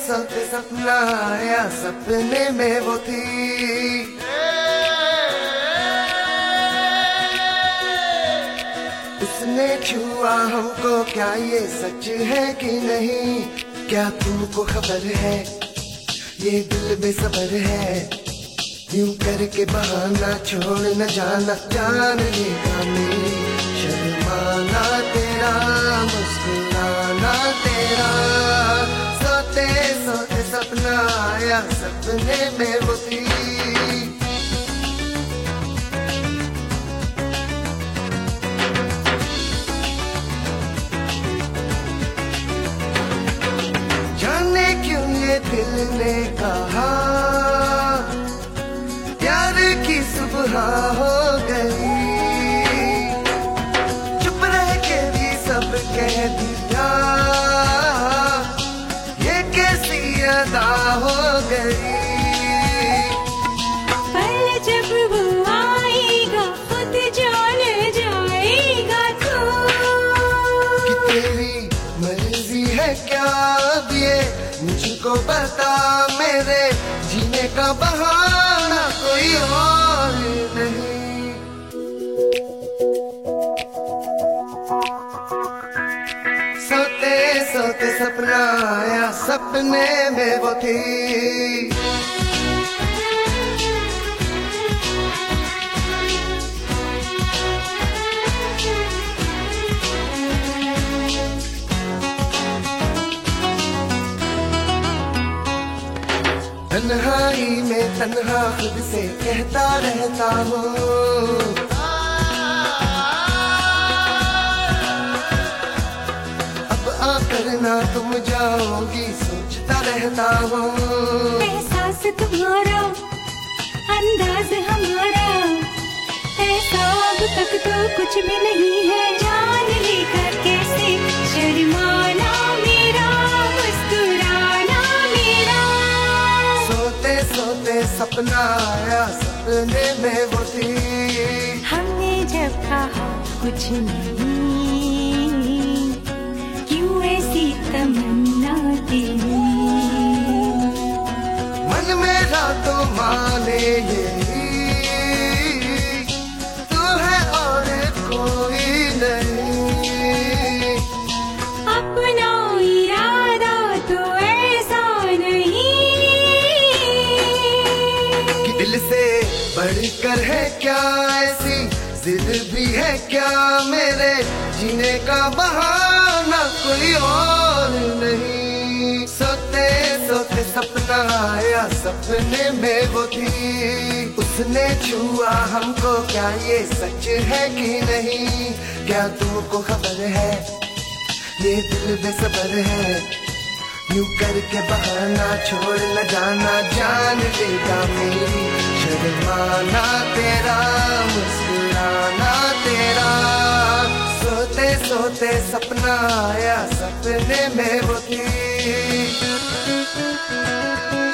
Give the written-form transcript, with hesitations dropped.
सोते सपना आया, सपने में वो थी। उसने छुआ हमको, क्या ये सच है कि नहीं? क्या तुमको खबर है ये दिल बेसबर है? यूं करके बहाना छोड़ न जाना, जान लेगा मेरी शर्माना तेरा, मुस्कुराना तेरा। सोते सोते सपना आया, सपने में वो थी। जाने क्यों ये दिल ने कहा प्यार की सुबह हो गई, चुप रह के भी सब कह दिया, ये कैसी अदा हो गई। पल जब वो आएगा खुद जान जाएगा तू, कि तेरी मर्जी है क्या अब ये मुझको बता, मेरे जीने का बहाना कोई और नहीं। सोते सोते सपना आया, सपने में वो थी। तन्हाई में तन्हा खुद से कहता रहता हूँ, अब आकर ना तुम जाओगी सोचता रहता हूँ। एहसास तुम्हारा अंदाज हमारा ऐसा अब तक तो कुछ भी नहीं है। जान लेकर कैसे शर्माना मेरा, मुस्कुराना मेरा। सोते सोते सपना आया, सपने में वो थी। हमने जब कहा कुछ नहीं, क्यों ऐसी तमन्ना तेरी? मन मेरा तो माने यही, तू है और कोई नहीं। अपना इरादा तो ऐसा नहीं कि दिल से बढ़कर है क्या ऐसी जिद भी है क्या, मेरे जीने का बहाना कोई और नहीं। सोते सोते सपना आया, सपने में वो थी। उसने छुआ हमको, क्या ये सच है कि नहीं? क्या तुमको खबर है ये दिल बेसबर है? यूं करके बहाना छोड़ न जाना, जान लेगा मेरी शर्माना तेरा, मुस्कुराना तेरा। सोते सोते सपना आया, सपने में वो थी।